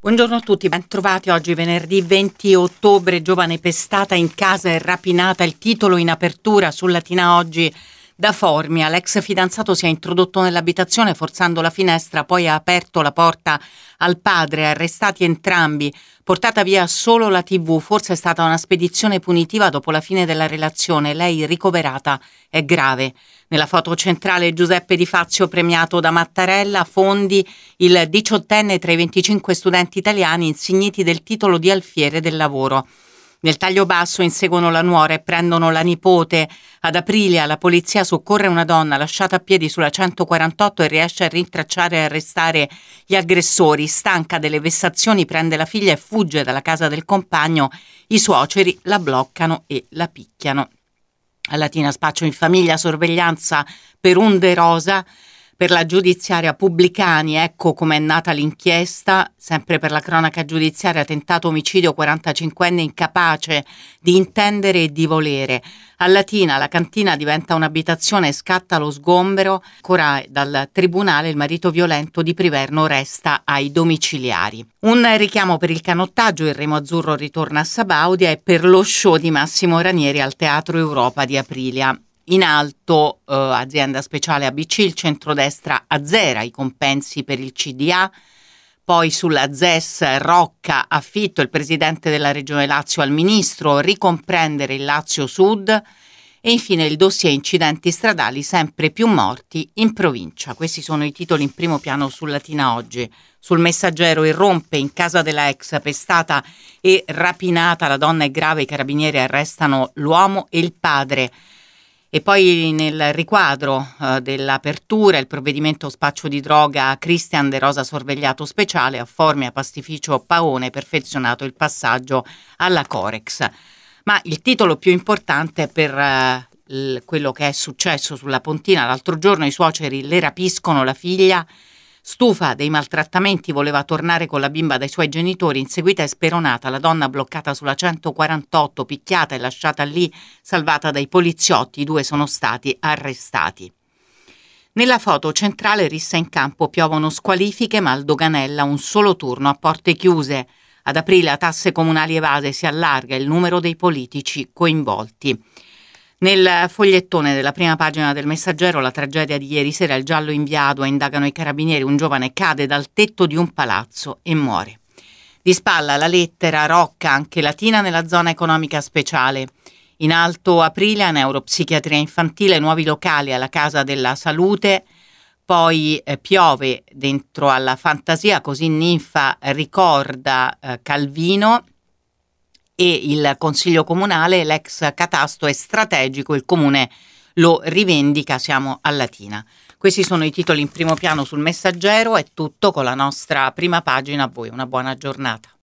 Buongiorno a tutti, ben trovati. Oggi venerdì 20 ottobre, giovane pestata in casa e rapinata, il titolo in apertura sul Latina Oggi. Da Formia, l'ex fidanzato si è introdotto nell'abitazione forzando la finestra, poi ha aperto la porta al padre, arrestati entrambi, portata via solo la TV, forse è stata una spedizione punitiva dopo la fine della relazione, lei ricoverata è grave. Nella foto centrale Giuseppe Di Fazio premiato da Mattarella, Fondi, il 18enne tra i 25 studenti italiani insigniti del titolo di alfiere del lavoro. Nel taglio basso inseguono la nuora e prendono la nipote. Ad Aprilia la polizia soccorre una donna lasciata a piedi sulla 148 e riesce a rintracciare e arrestare gli aggressori. Stanca delle vessazioni prende la figlia e fugge dalla casa del compagno. I suoceri la bloccano e la picchiano. A Latina spaccio in famiglia, sorveglianza per un De Rosa. Per la giudiziaria Pubblicani, ecco com'è nata l'inchiesta, sempre per la cronaca giudiziaria, tentato omicidio, 45enne incapace di intendere e di volere. A Latina la cantina diventa un'abitazione e scatta lo sgombero. Ancora dal tribunale il marito violento di Priverno resta ai domiciliari. Un richiamo per il canottaggio, il Remo Azzurro ritorna a Sabaudia e per lo show di Massimo Ranieri al Teatro Europa di Aprilia. In alto, azienda speciale ABC, il centrodestra azzera i compensi per il CDA, poi sulla ZES Rocca, affitto il presidente della regione Lazio al ministro, ricomprendere il Lazio Sud e infine il dossier incidenti stradali, sempre più morti in provincia. Questi sono i titoli in primo piano sul Latina Oggi. Sul Messaggero irrompe in casa della ex, pestata e rapinata, la donna è grave, i carabinieri arrestano l'uomo e il padre. E poi nel riquadro dell'apertura il provvedimento spaccio di droga a Christian De Rosa sorvegliato speciale, a Formia pastificio Paone, perfezionato il passaggio alla Corex. Ma il titolo più importante è per quello che è successo sulla Pontina. L'altro giorno i suoceri le rapiscono la figlia. Stufa dei maltrattamenti, voleva tornare con la bimba dai suoi genitori, inseguita e speronata, la donna bloccata sulla 148, picchiata e lasciata lì, salvata dai poliziotti, i due sono stati arrestati. Nella foto centrale rissa in campo, piovono squalifiche ma al Doganella un solo turno a porte chiuse. Ad aprile a tasse comunali evase si allarga il numero dei politici coinvolti. Nel fogliettone della prima pagina del Messaggero la tragedia di ieri sera, il giallo inviato, indagano i carabinieri, un giovane cade dal tetto di un palazzo e muore. Di spalla la lettera, Rocca, anche Latina nella zona economica speciale. In alto Aprilia, neuropsichiatria infantile, nuovi locali alla Casa della Salute, poi piove dentro alla fantasia, così Ninfa ricorda Calvino. E il Consiglio Comunale, l'ex catasto è strategico, il Comune lo rivendica, siamo a Latina. Questi sono i titoli in primo piano sul Messaggero, è tutto con la nostra prima pagina, a voi una buona giornata.